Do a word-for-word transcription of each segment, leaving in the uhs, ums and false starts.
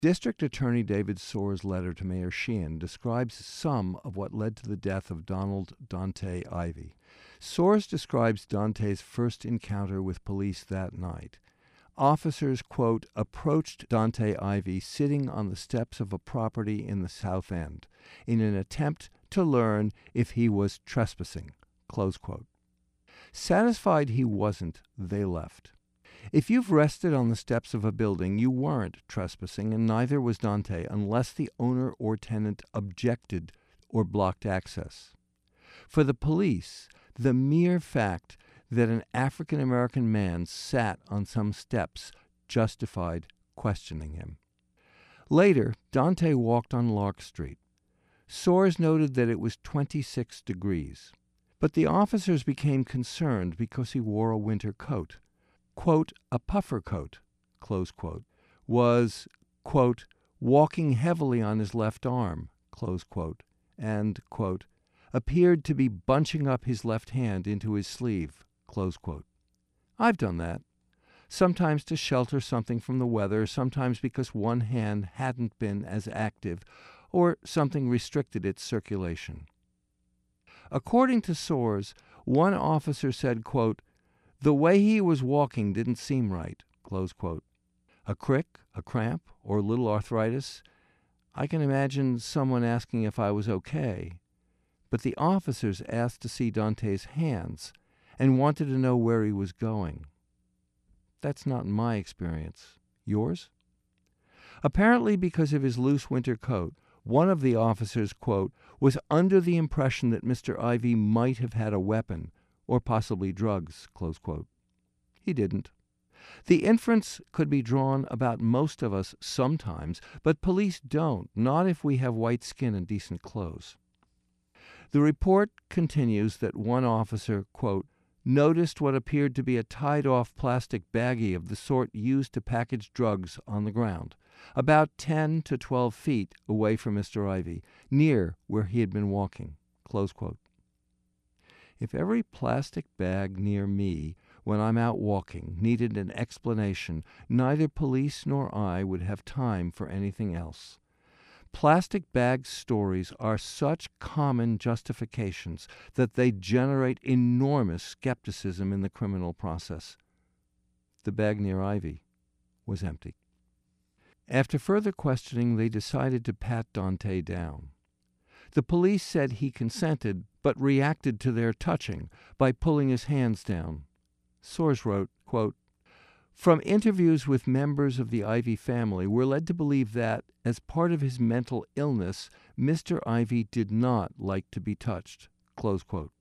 District Attorney David Soer's letter to Mayor Sheehan describes some of what led to the death of Donald Dante Ivey. Soers describes Dante's first encounter with police that night. Officers, quote, approached Dante Ivey sitting on the steps of a property in the South End in an attempt to learn if he was trespassing, close quote. Satisfied he wasn't, they left. If you've rested on the steps of a building, you weren't trespassing, and neither was Dante, unless the owner or tenant objected or blocked access. For the police, the mere fact that an African-American man sat on some steps justified questioning him. Later, Dante walked on Lark Street. Soers noted that it was twenty-six degrees, but the officers became concerned because he wore a winter coat. Quote, a puffer coat, close quote, was, quote, walking heavily on his left arm, close quote, and, quote, appeared to be bunching up his left hand into his sleeve, close quote. I've done that, sometimes to shelter something from the weather, sometimes because one hand hadn't been as active, or something restricted its circulation. According to Soers, one officer said, quote, the way he was walking didn't seem right, close quote. A crick, a cramp, or a little arthritis? I can imagine someone asking if I was okay. But the officers asked to see Dante's hands and wanted to know where he was going. That's not my experience. Yours? Apparently because of his loose winter coat, one of the officers, quote, was under the impression that Mister Ivey might have had a weapon, or possibly drugs, close quote. He didn't. The inference could be drawn about most of us sometimes, but police don't, not if we have white skin and decent clothes. The report continues that one officer, quote, noticed what appeared to be a tied-off plastic baggie of the sort used to package drugs on the ground, about ten to twelve feet away from Mister Ivey, near where he had been walking, close quote. If every plastic bag near me when I'm out walking needed an explanation, neither police nor I would have time for anything else. Plastic bag stories are such common justifications that they generate enormous skepticism in the criminal process. The bag near Ivey was empty. After further questioning, they decided to pat Dante down. The police said he consented, but reacted to their touching by pulling his hands down. Soers wrote, quote, from interviews with members of the Ivey family, we're led to believe that, as part of his mental illness, Mister Ivey did not like to be touched, close quote.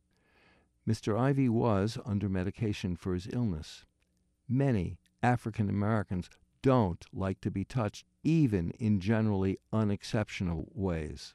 Mister Ivey was under medication for his illness. Many African Americans don't like to be touched, even in generally unexceptional ways.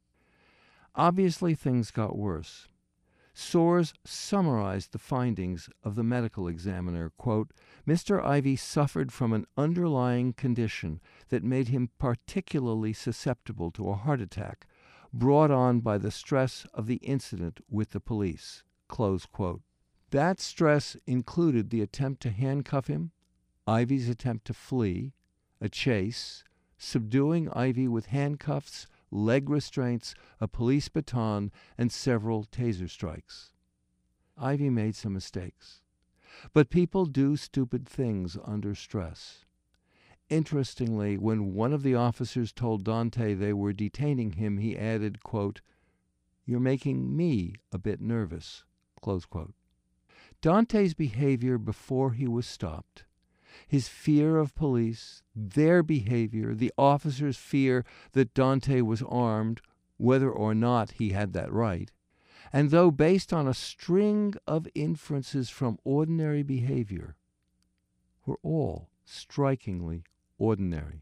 Obviously, things got worse. Soers summarized the findings of the medical examiner, quote, Mister Ivey suffered from an underlying condition that made him particularly susceptible to a heart attack, brought on by the stress of the incident with the police, close quote. That stress included the attempt to handcuff him, Ivey's attempt to flee, a chase, subduing Ivey with handcuffs, leg restraints, a police baton, and several taser strikes. Ivey made some mistakes. But people do stupid things under stress. Interestingly, when one of the officers told Dante they were detaining him, he added, quote, you're making me a bit nervous, close quote. Dante's behavior before he was stopped, his fear of police, their behavior, the officers' fear that Dante was armed, whether or not he had that right, and though based on a string of inferences from ordinary behavior, were all strikingly ordinary.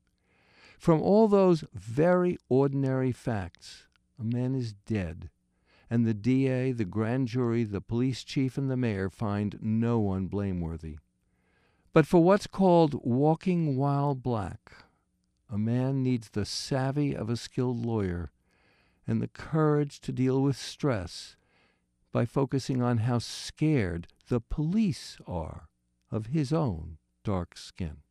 From all those very ordinary facts, a man is dead, and the D A, the grand jury, the police chief, and the mayor find no one blameworthy. But for what's called walking while black, a man needs the savvy of a skilled lawyer and the courage to deal with stress by focusing on how scared the police are of his own dark skin.